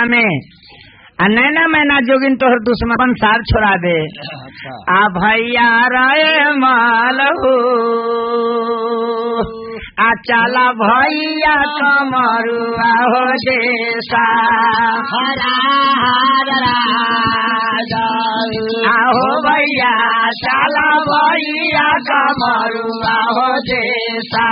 में नैना मैना जोगिन तोहर दुश्मन सार छोड़ा दे। आ भैया रे मालहू आ चला भैया कमरुआ हो देसा आहो भैया चला भैया कमरुआ हो देसा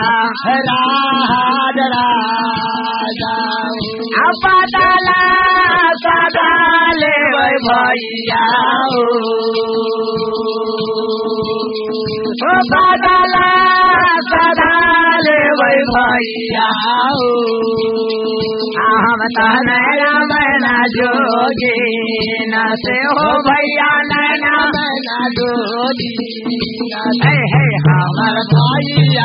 बदला सदा ले भैया बदला सदा ले भैया हम नैना मैना जोगी न से हो भैया नैना मैना जोगी हमर भैया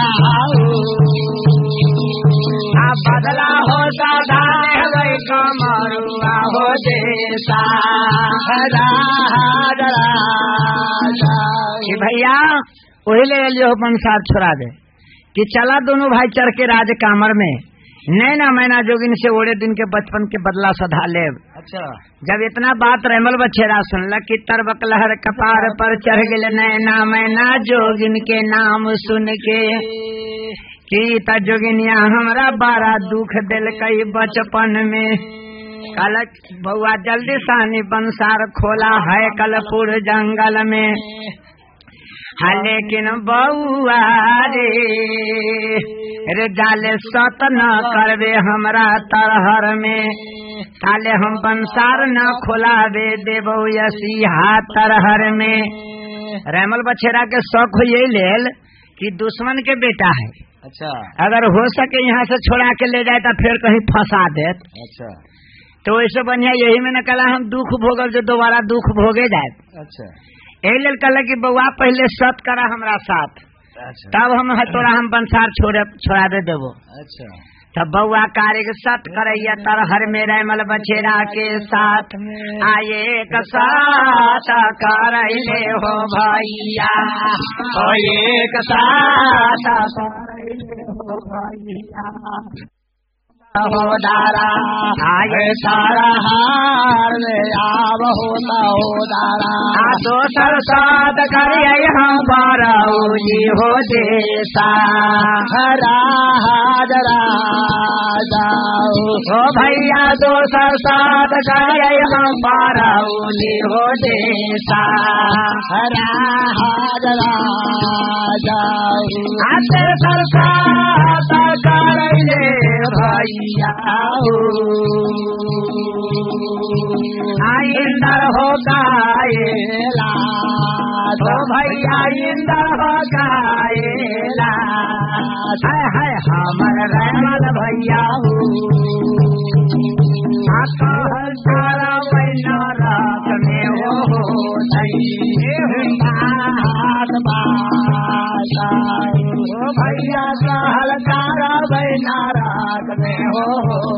बदला हो सदा कमरुआ हो देसा भैया वही ले लियो पंसार छोड़ा दे कि चला दोनों भाई चढ़ के राज कामर में नैना मैना जोगिन से ओढ़े दिन के बचपन के बदला सधा ले। अच्छा जब इतना बात रेमल बछेरा सुनल कि तरबक लहर कपार पर चढ़ गए नैना मैना जोगिन के नाम सुन के की जोगिनिया हमरा बड़ा दुख दिल कई बचपन में कल बउआ जल्दी सानी बंसार खोला है कलपुर जंगल में लेकिन बउआ रे जाले सत न करवे हमरा तरहर में काले हम बंसार न खोलावे देबो यसीहा तरहर में। रेमल बछेरा के शौक ये लेल कि दुश्मन के बेटा है। अच्छा अगर हो सके यहाँ से छोड़ा के ले जाए तो फिर कहीं फंसा दे। अच्छा तो ऐसे बढ़िया यही में न कला हम दुख भोगल जो दोबारा दुख भोगे जाए। अच्छा यही लेल कल कि बउआ पहले सत करा हमरा साथ। अच्छा तब हम तोरा हम बंसार छोड़ा दे देबो। अच्छा तब बउआ कार्य सत करैया तरहर में रेमल बछेरा के साथ आये एक साथ करैले हो भैया एक साथ करैले हो भैया हो दारा आये सारा हार में आव होता हो दारा दोसर साथ करिए हम बाराउजी हो देसा हरा हाजरा हो भैया दोसर साथ करिए हम बाराउजी हो देसा हरा हाजरा दोसर साथ करिए भैया इंदर हो गायला तो भैया इंदर हो गायला है हमर रेमल भैया सारा महीना रात में हो भैया सहल तारा महीना रात में हो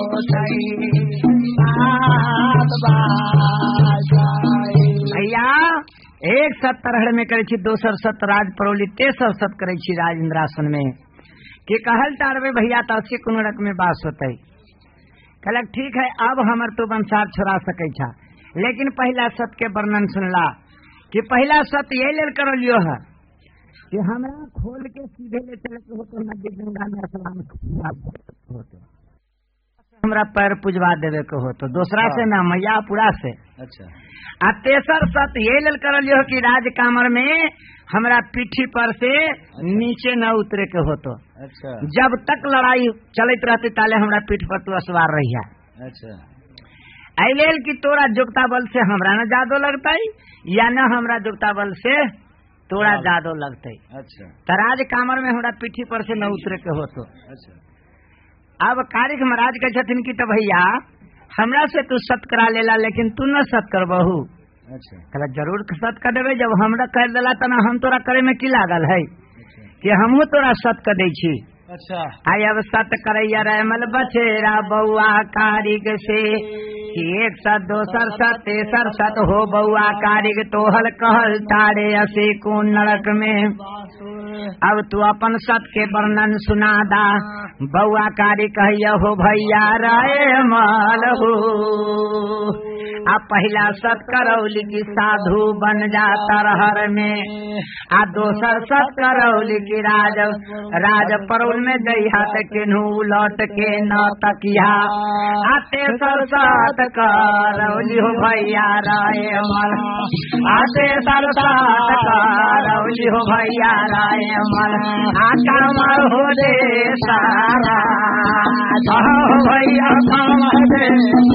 भैया एक सत तरहड़ में करे दोसर सत राज परौली तेसर सत करे राज इंद्रासन में कि कहल तारवे भैया तरस के कोनो रक में बास होते कहलक ठीक है अब हमर तो बंसार छोड़ा सके छा लेकिन पहला सत के वर्णन सुनला कि पहला सत ये लेल कर लियो है कि हमरा खोल के सीधे ले चले के होते नदी गंगा में स्नान होते हमरा पैर पुजवा देवे के हो तो दूसरा से ना मैया पूरा से। अच्छा आ तेसर सत ये लेल कर लियो कि राज कामर में हमरा पीठी पर से नीचे न उतरे के हो तो। अच्छा जब तक लड़ाई चलते रहते ताले हमरा पीठ पर तू असवार रहिया। अच्छा आई लेल कि तोरा जोगता बल से हमरा न जादो लगता या न हमरा जोगता बल से तोरा जादो लगते। अच्छा तो राज कामर में हमरा पीठी पर से न उतरे के हो तो। अच्छा अब कारिक महाराज कहते कि तो भैया हमरा से तू सत करा लेला लेकिन तू न सत कर बहू। अच्छा कहला जरूर सत कर देवे जब हमरा कर देला तना हम तोरा करे में की लागल है कि हमहू तोरा सत कर दे छी। अच्छा आई अब सत करैया रेमल बछेरा बउआ कारिक से कि एक सत दोसर सत तेसर सत हो बउआ कारिक तोहल कहल तारे असे कौन नरक में। अब तू अपन सत के वर्णन सुना दा बउआ कारी कहिया हो भैया राय माल हो। अब पहला सत करौली की साधु बन जाता रहर में, आ दोसर सत करौली की राज परौल में दहिया केनू लौट के न तकिया। आ तेसर सत करौली हो भैया राय माल, आ तेसर सत करौली हो भैया राय माल। आ कमर हो दे सारा भैया कमर दे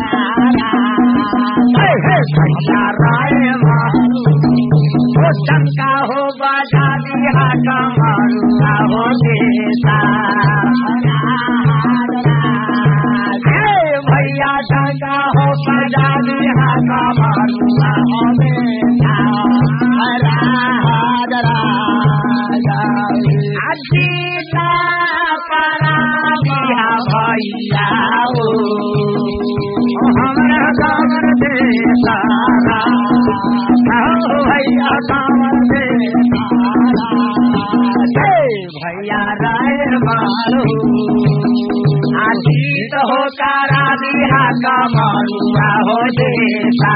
भैया राय माल। हो शंका हो बाजा दिया कमरुआ हो देता भैया शंका हो बाजा दिया कमरुआ हो देता। अजीता परा दिया भैया हो हमरा कमर दे सारा भैया कमर दे भैया राय मारो। अजीत हो कारा दिया कमरुआ हो देता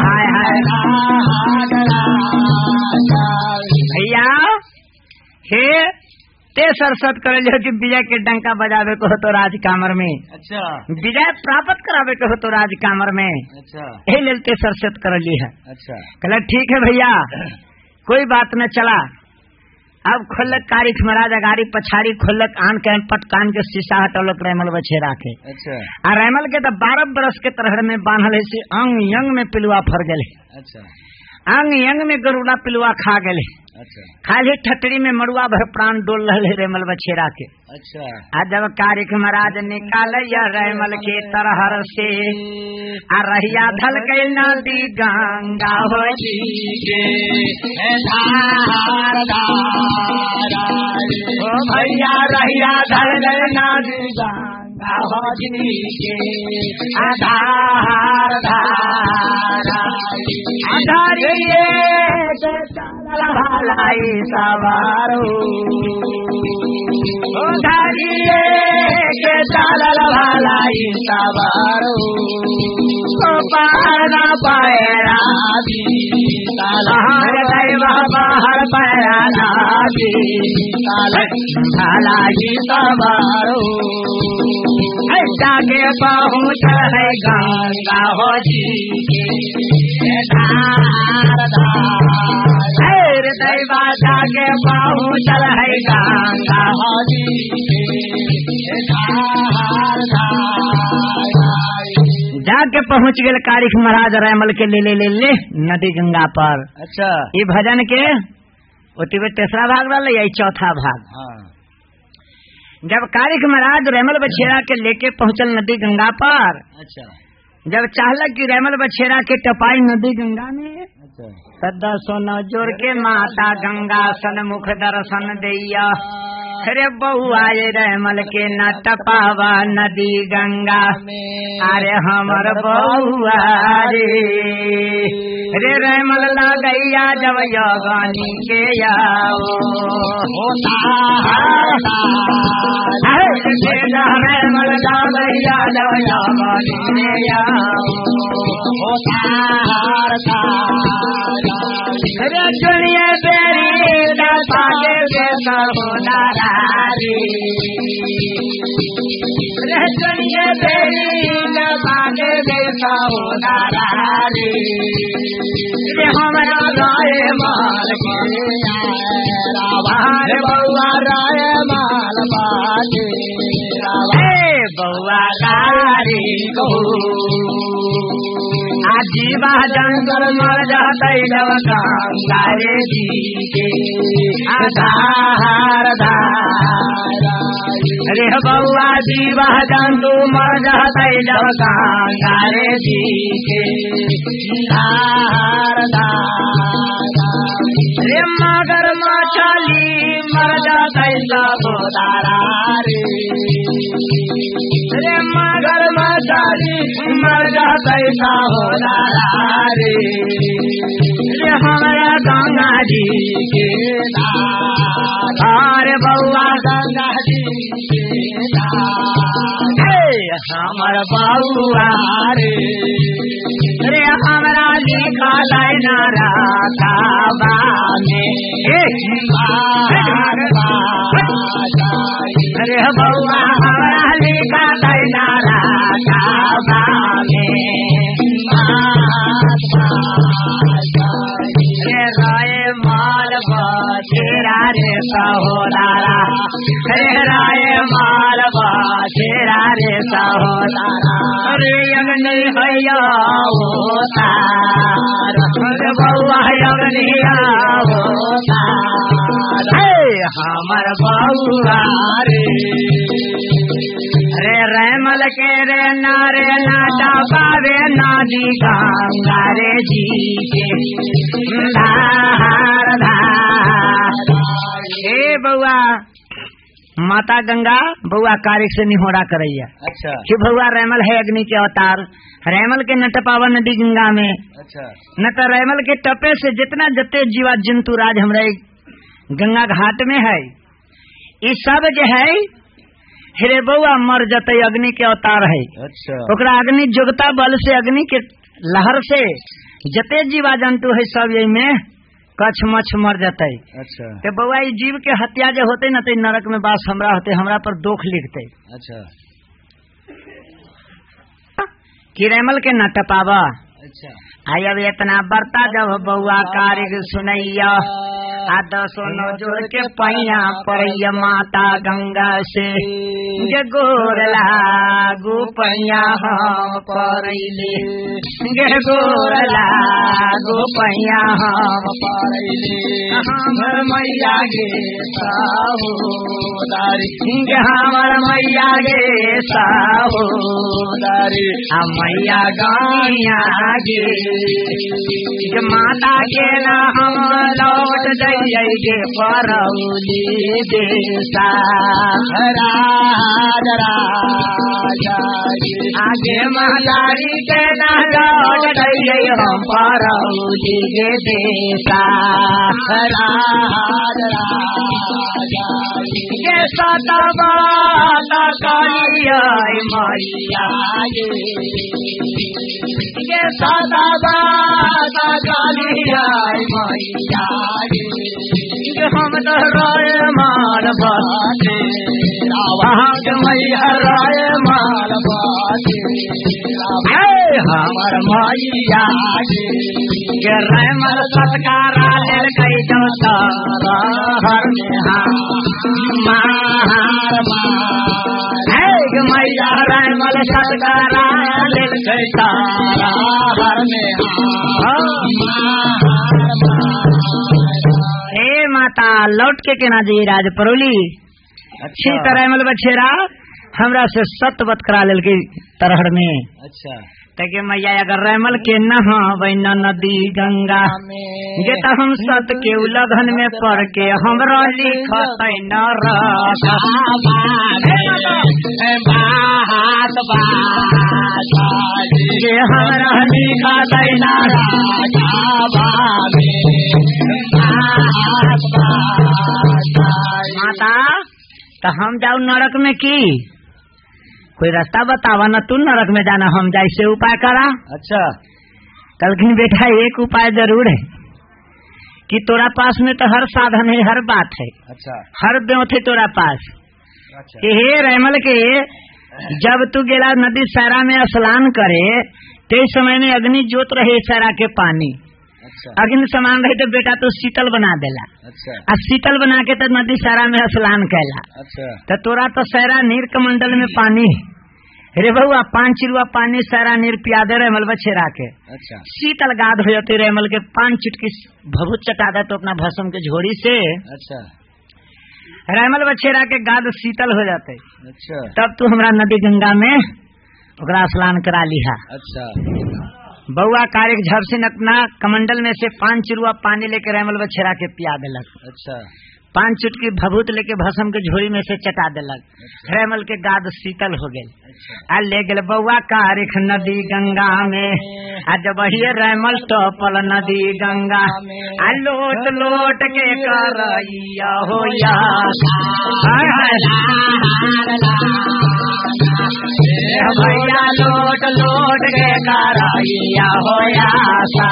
भैया हे तेसर सत कर लियो कि विजय के डंका बजावे को हो तो राज कामर में। अच्छा विजय प्राप्त करावे को हो तो राज कामर में। अच्छा यही लेल तेसर सत कर ली है। अच्छा कहला ठीक है भैया कोई बात न चला। अब खोलक कारिख महाराज अगाड़ी पछाड़ी खोलक आन के पटकान के शीशा हटौलक रैमल बछेरा के। अच्छा आ रैमल के तो 12 बरस के तरहड़ में बांधल है अंग यंग में पिलुआ फर गए। अच्छा अंग यंग में गरुड़ा पिलुआ खा गए। अच्छा खाली ठटरी में मड़ुआ भर प्राण डोल रहे रैमल बछेरा के। अच्छा आज जब कारिख महाराज निकाल रैमल के तरहर से आ रहिया धल के नदी गंगा हो भैया रहिया धल गए नदी गंगा हो आधार भलाई सवारो धारिये के चालल भलाई सवारो पार न पैरा हर दैवा बाहर पैरा भलाई सवारो जाके पहुँच है गंगा हो दैवा जाके पहुँचल है गंगा हो जाके पहुँच गए कारिख महाराज रैमल के ले नदी गंगा पर। अच्छा ये भजन के ओती तेसरा भाग रहा यही चौथा भाग। हाँ। जब कारिख महाराज रैमल बछेरा के लेके पहुँचल नदी गंगा पर। अच्छा जब चाहल कि रैमल बछेरा के टपाई नदी गंगा में। अच्छा सदा सोना जोर के माता गंगा सन्मुख दर्शन दैया। अरे बहुआ रैमल के न टपावा नदी गंगा अरे हमर बहुआ रे रैमल लगैया जब योगानी के आओ रैमल लगैया जब योगानी के आओ रे दुनिया बेरी दागे के होना रे दुनिया बेरी दागे के होना रे हमारा राय माल रावार बउआ राय माल बाटे बउआ गारी को आजीवा जंगल मर जाते जब गंगा रे जी के आधार रे बउआ जीवा जंतु मर जाते जब गंगा रे जी के आधार रे मगर मछली मर जाते सब तारा रे मगर मछली मर जाते सब रे हमारा गंगा जी के धार बउआ गंगा जी के धार हमर बउआ रे हमरा लिखा लाइना राताबा में रे बउआ हमरा लिखा लाइना राताबा रे राय माल बसेरा रे सहोदारा रे राय माल बसेरा रे सहोदारा रे अग्नि हैया होता रे बउआ अग्नि होता रे हमर बउआ रे रैमल के रे नारे नाटा पावे नादी गंगा रे जी के धार धार हे बउआ माता गंगा बउआ कार्य से निहोरा करैया। अच्छा कि बउआ रैमल है अग्नि के अवतार, रैमल के न टपावा नदी गंगा में। अच्छा न तो रैमल के टपे से जितना जते जीवा जंतु राज हमारे गंगा घाट में है ये सब जो है हिरे बउआ मर जते अग्नि के अवतार है। अच्छा ओकरा अग्नि जोगता बल से अग्नि के लहर से जते जीवा जंतु है सब यही में कछ मछ मर जते। अच्छा तो बउआ जीव के हत्या जो होते न तो नरक में बास हमरा होते, हमरा पर दोख लिखते। अच्छा कि रैमल के न टपावा। अच्छा आई अब इतना बरता जब बउआ कार्य सुनैया आ दसो न जोड़ के पैया परैया माता गंगा से गे गोर लागू पैया हम परैले गे गोर लागू पैया हम परैले हमर मैया गे साहोदारी गे हमर मैया गे साहोदारी आ मैया गैया गे माता के ना हम लौट दैये गे परौली देसा राज राजा आगे महतारी के ना लौट दैये हम परौली गे देसा राज राजा गे सतबा करिया मैया गे सतबा करिया मैया हम तो राय माल बाते आवाज मैया राय माल बाते हमर मैया के रैमल सत्कारा लेल कई जोता हर मार मार मैया रैमल सत्कारा लेल कई तारा हर में हे माता लौट के केना जी राज परोली। अच्छी तरह मल बछेरा हमरा से सतवत करा लेल के तरहर में। अच्छा ताकि मैया अगर रैमल के नहावे न नदी गंगा जे त हम सत के उलघन में पड़ के हमरा लिखते न जे हमरा लिखते न माता तो हम जाऊ नरक में की कोई रास्ता बतावा न, तू नरक में जाना हम जाए से उपाय करा। अच्छा कलखिन बेटा एक उपाय जरूर है कि तोरा पास में तो हर साधन है, हर बात है। अच्छा हर ब्योत है तोरा पास। अच्छा कि हे रैमल के जब तू गेला नदी सैरा में स्नान करे ते समय में अग्नि जोत रहे सैरा के पानी। अच्छा अग्नि समान रहे तो बेटा तो शीतल बना देला। अच्छा शीतल बना के तो नदी सैरा में स्नान कैला। अच्छा तो तोरा तो सैरा नीर कमंडल में पानी रे बउआ 5 चिरुआ पानी सैरा नीर पिया दे रैमल बछेरा के। अच्छा शीतल गाद हो जाती रैमल के 5 चुटकी भभूत चटा दे तो अपना भस्म के झोरी से। अच्छा रैमल बछेरा के गाद शीतल हो जाते। अच्छा तब तू हमरा नदी गंगा में ओकरा स्नान करा लिहा। अच्छा बउआ कार्य झरसिन अपना कमंडल में से 5 चिरुआ पानी लेके रैमल बछेरा के पिया देलक। अच्छा 5 चुटकी भभूत लेके भस्म के झोरी में से चटा देलक। अच्छा रैमल के गाद शीतल हो गए। अच्छा आ ले गए बउआ कार्य नदी गंगा में आ जब वही रैमल टपल नदी गंगा आ लोट लोट के करैया होया भैया लोट लोट के कराइया होया सा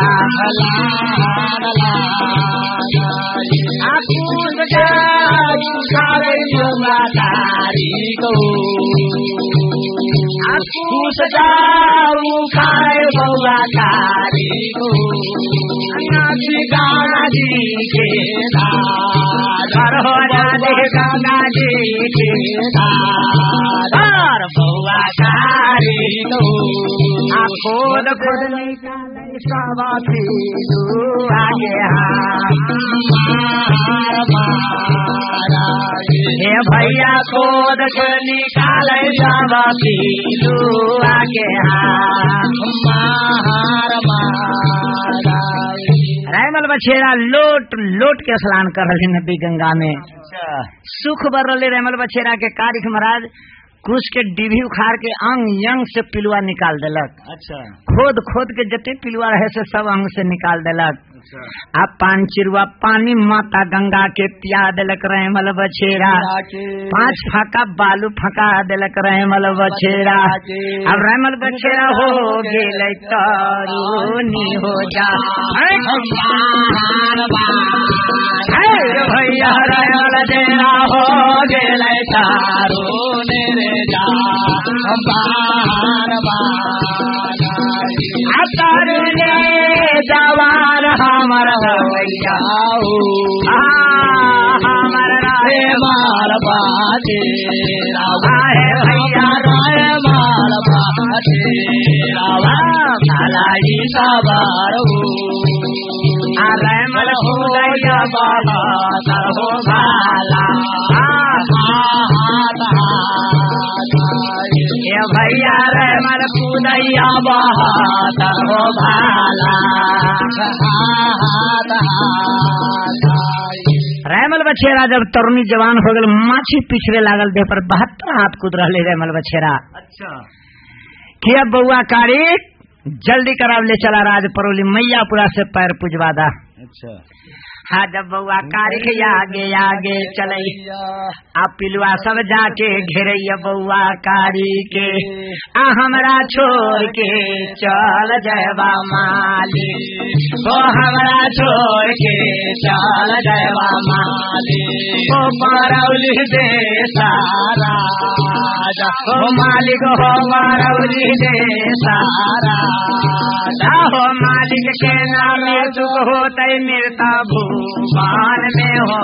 कूद जाए कूस जाऊ खाए बउआ कारी को गंगा जी के धार हो जाए गंगा जी के धार बउआ कारी को खोद खोद निकाले सावा आगे हे भैया खोद के निकाले सावा आगे रायमल बछेरा लोट लोट के स्नान कर रहे नदी गंगा में। सुख बर रहे रायमल बछेरा के कारिख महाराज कुछ के डिभी उखाड़ के अंग यंग से पिलुआ निकाल देलक। अच्छा खोद खोद के जते पिलुआ रहे से सब अंग से निकाल देलक। अब पांचिरुआ पानी माता गंगा के पिया देलक रायमल बछेरा। 5 फाका बालू फका देलक रायमल बछेरा। अब रायमल बछेरा हो गेल तरुनी हो जा भैया रायमल बछेरा हो गेल तरुनी जा जवान हमर भैया हमर राय माल बाजे भैया राय माल बाजे भलाई सवार रायमल हो गया बाबा हो भाला भैया रायमल पूदैया बहात हो भाला। रायमल बछेरा जब तरुणी जवान हो गल माछी पिछड़े लागल देह पर 72 हाथ कूद रहे रायमल बछेरा। अच्छा कि अब बउआ कारी जल्दी कराव ले चला राज परोली मैयापुरा से पैर पुजवा दा। अच्छा हाँ जब बउआ कारी के आगे आगे चले अब पिलुआ सब जाके घेरैया बउआ कारी के हमरा छोड़ के चल जयबा माली ओ हमरा छोड़ के चल जयबा माली ओ परौली दे सारा ओ मालिक हो परौली दे सारा हो मालिक के नाम दुख होते मिलता भूमान में हो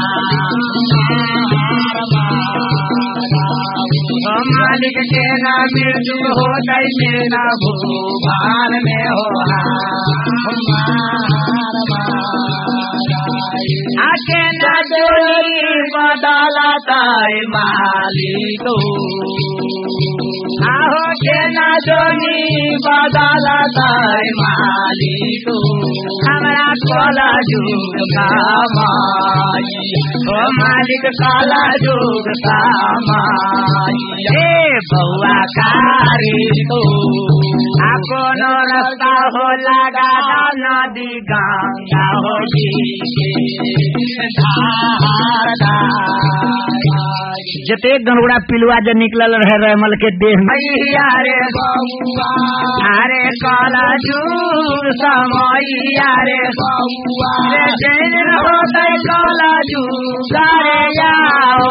मालिक के नाम दुख होते मिलता भूमान में हो आके न जोड़ी बदलता मालिक आहो के न जोड़ी बदलता मालिक हमरा कोला जुग का माई ओ मालिक काला जुग का माई हे बउआ कारी तो अपनो रास्ता हो लगा नदी गंगा हो जते गंगुड़ा पिलुआ जो निकलल रहे रायमल के देह में अरे काला जुग समैया रे जैन होते काला जुग रे जाओ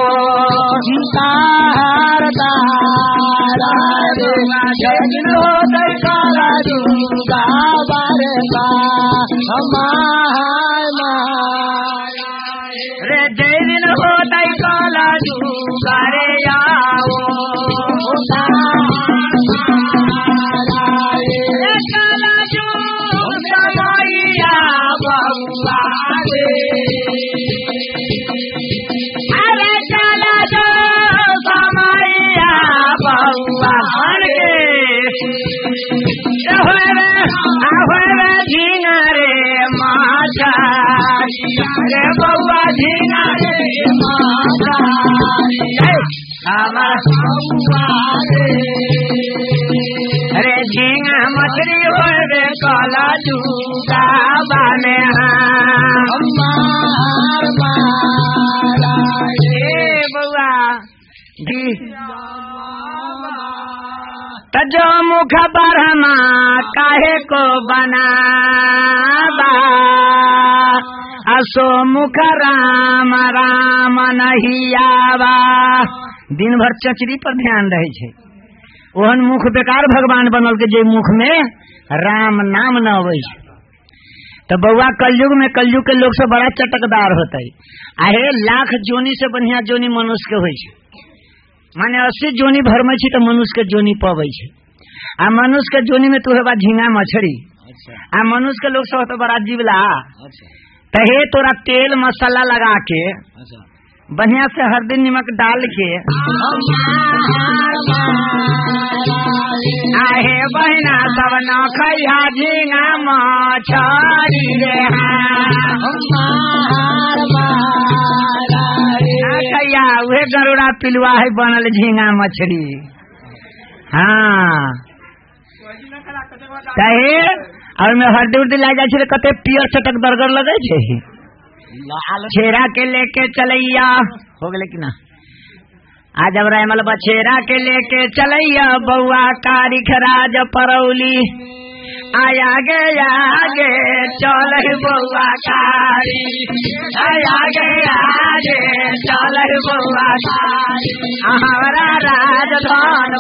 जैन होते काला जुग रे जैन होते काला जुग रे जाओ काला जुग समैया बउआ अरे काला जुग समैया बउआ झींगा रे माछा रे बउआ झींगा रे माछा अरे झींगा मछली हो रे काला जुगा बने बउआ जो मुख ब्रह्मा काहे को बनावा, असो मुख राम राम नहीं आवा। दिन भर चचरी पर ध्यान रहे छे, ओहन मुख बेकार भगवान बनल के जे मुख में राम नाम न अवे। तो बउआ कलयुग में कलयुग के लोग से बड़ा चटकदार होता है। आहे लाख जोनी से बढ़िया जोनी मनुष्य के होय छे, माने 80 जोनी भर में छी तो मनुष्य के जोनी पवे छे। आ मनुष्य के जोनी में तू है बा झींगा मछली। आ मनुष्य के लोग सब तो बड़ा जीवला। तो हे तोरा तेल मसाला लगा के बढ़िया से हल्दी नमक डाल के आहे बहना सब न खैहा झींगा मछली रे खैया उहे गरुड़ा पिलुआ है बनल झींगा मछली। हाँ कहे और मैं हड्डी उड्डी ला जाए कते पियर चटक बर्गर लगे छे। छेरा के लेके चलैया हो गए कि ना आज अब रैमल बछेरा के लेके चलैया बउआ कारिख राज परौली आया गे चल बउआ कारी आया गे चल बउआ कारी हमारा राजधान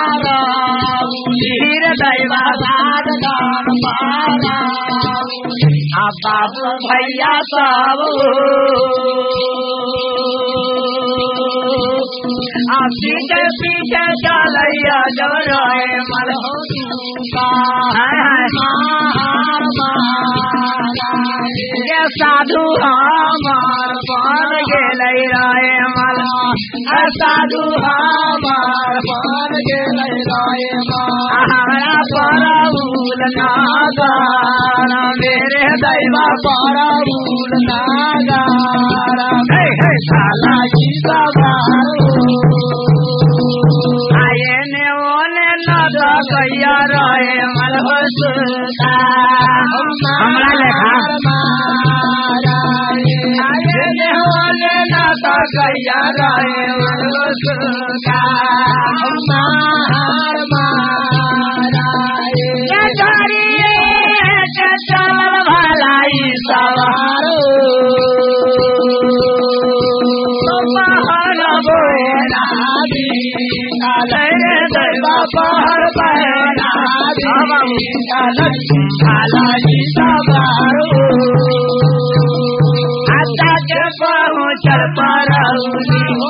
वीर दैवा राजधान बाबू भैया सब पीछे पीछे चलैया जो रोए मल साधु हमार बन गेलै राय मल साधु हमार बन गेलै राय हमारा परउल नागार मेरे दैवा परउल नागार साला जी आये ने ओने न कैया रहे मलहोश हमरा लेखा आये ने ओने न कैया रहे मलहोश चल भलाई सवारो पहर बहना अच्छा के पहुँचल परौली हो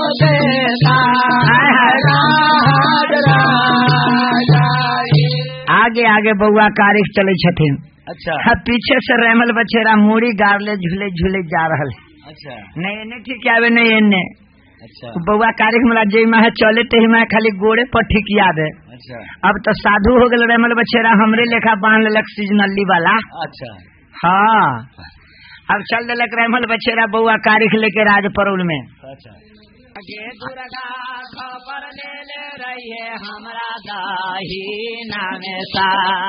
आगे आगे बउआ कारिख चले छथिन। अच्छा पीछे से रेमल बछेरा मूड़ी गाड़ले झूले झूले जा रहल। अच्छा नहीं एने ठीक आवे नहीं एने। अच्छा बउआ कारिख मला जे में चले ते में खाली गोड़े पर ठिकिया दे। अच्छा अब तो साधु हो गए रेमल बछेरा हमरे लेखा बांध लेलक सीजनली वाला। अच्छा हाँ अब चल देलक रेमल बछेरा बउआ कारिख लेके राज परौल में। अच्छा आगे दुर्गा खबर ले रही है हमरा दाही नामे सा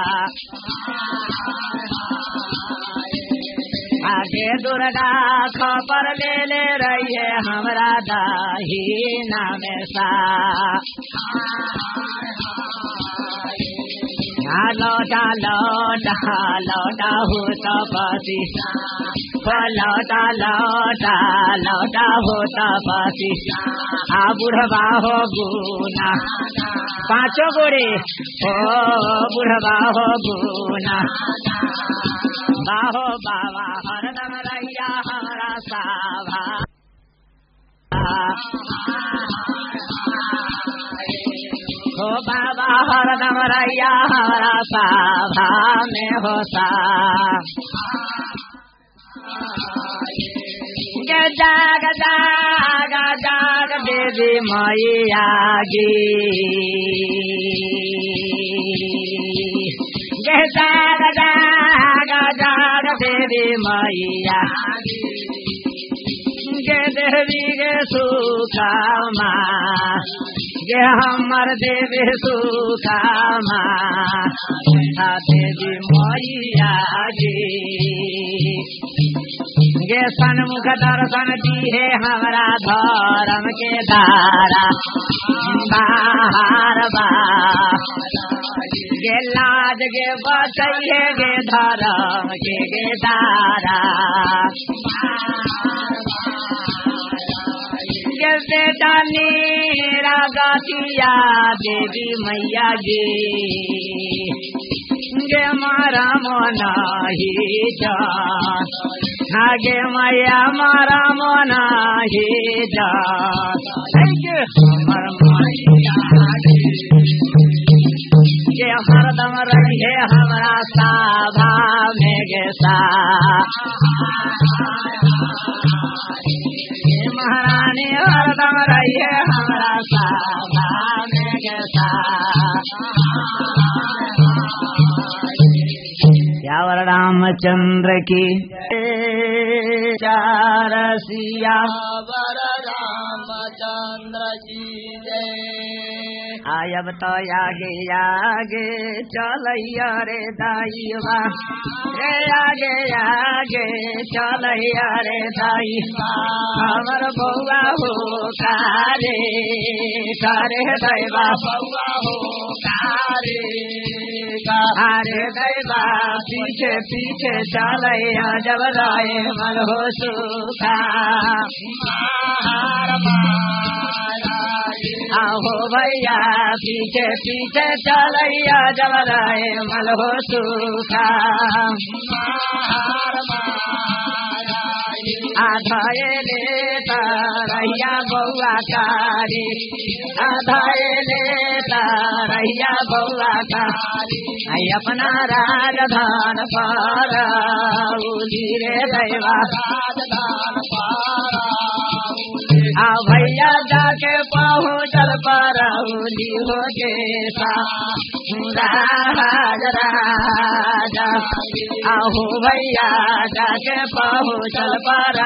आगे दुर्गा खबर ले रही है हमरा दाही नामे सा लौटा लौटा लौटा हो तपसी लौटा लौटा लौटा हो तपसी आ बुढ़वा हो गुना पांचों गोड़े हो बुढ़वा हो गुना बाहो बाबा हरदम रैया हमारा साभा हो बाबा हरदम रैया हमारा साभा में होता जाग जाग जाग देवी मैया गी जाग जाग जाग देवी मैया गे देवी गे सुखामा गे हमर देवी सुखामा देवी मैया गी गे सन्मुख दर्शन दिए हमारा धर्म के धारा बाहर बा गे लाज गे बचैहे गे धर्म गे दारा गे बेटा नीरा गतिया देवी मैया गे गे मारा मोना ही जान गे मैया मारा मोना ही जान हमर मैया गे हरदम रहे हमरा साभा में गे सा महारानी हरदम रहे हमरा साभा में गे सा श्यावर रामचंद्र की चारसिया रामचंद्र की जय। आयब तो आगे आगे चलैया रे दाईवा रे आगे आगे चलैया रे दाई हमर बउआ हो कारे कारे दैवा बउआ हो कारे कारे दैवा पीछे पीछे चलैया जब राय मन हो सुखा आहो भैया पीछे पीछे चलैया जब राय मन हो सुखा आधाए लेता रैया बउआ कारी आधाए लेता रैया बउआ कारी अपना राजधान पर रे दैवा राजधान आ भैया जाके पहुँचल पर हो के राजा आहो भैया जाके पहुँचल पर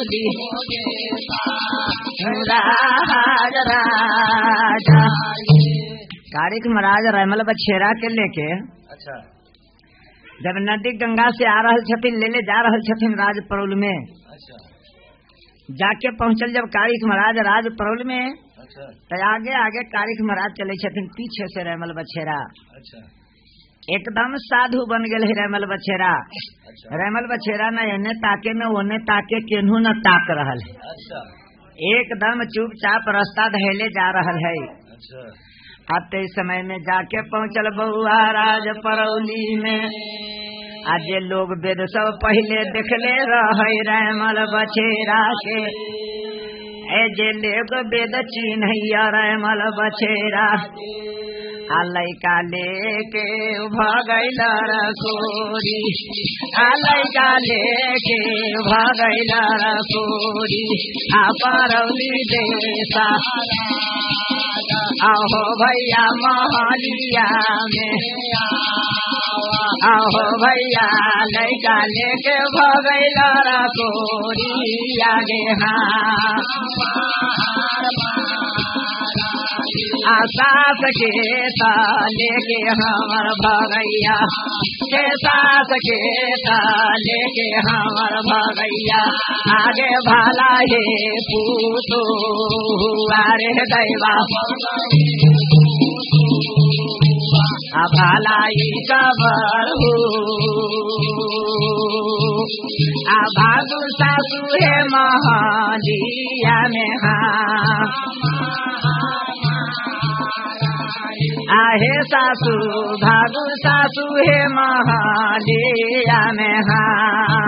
राजा कारिक महाराज रैमल बछेरा के लेके अच्छा जब नदी गंगा से आ रहल छथिन ले जा रहल छथिन राज परौल में अच्छा जाके पहुंचल जब कारिक महाराज राज परौल में अच्छा तो आगे आगे कारिक महाराज चले छथिन पीछे से रैमल बछेरा अच्छा एकदम साधु बन गए है रैमल बछेरा अच्छा रैमल बछेरा न एने ताके न ओने ताके केनहू न ताक रहल है अच्छा एकदम चुपचाप रास्ता धैले जा रहल है अच्छा अब इस समय में जाके पहुंचल बउआ राज परौली में आज ये लोग वेद सब पहले देखले रहे रैमल बछेरा के ए जे लोग वेद चिन्हैया रैमल बछेरा आ लैका लेके भगैल रखोरी आ लैका लेके भगैल रखोरी आ परौली देसा आहो भैया महलिया में आहो भैया लैका लेके भगैल रखोरी आगे हाँ सास के लेके हमर भगैया के सास के लेके हमर भगैया आगे भाला हे पूतो अरे दैवा भालाई कबर हो भागु सासु हे महलिया में हाँ आहे सासू भागु सासू हे महलिया में हाँ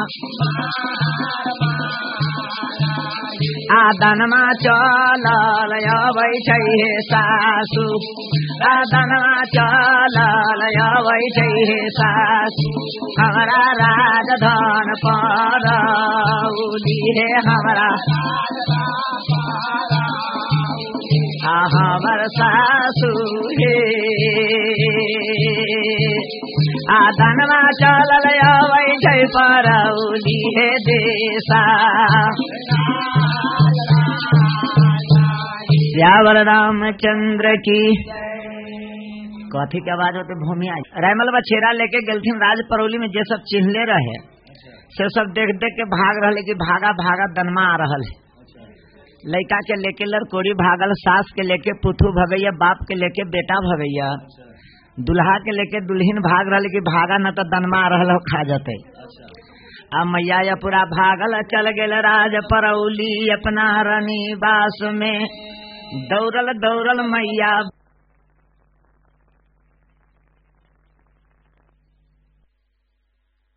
आदनमा चलल अबै छै हे सासू आदनमा चलल अबै छै हे सासू हमरा राजधन पर उली हे हमरा हमर सासू हे आदनमा चलल अबै छै परौली हे देशा श्यावर रामचंद्र की कथी के आवाज होते भूमि आई रैमल बछेरा लेके गलथिन राज परौली में जे सब चिन्हले रहे से सब देख देख के भाग रहे कि भागा भागा दनमा आ रहल है लड़का के लेके लड़कोड़ी भागल सास के लेके पुथू भगैया बाप के लेके बेटा भगैया दुल्हा के लेके दुल्हीन भाग रहा कि भागा न तो दनमा रहा खा जाते। अब मैया या पूरा भागल चल गेल राज परौली अपना रानी बास में, दौड़ल दौड़ल मैया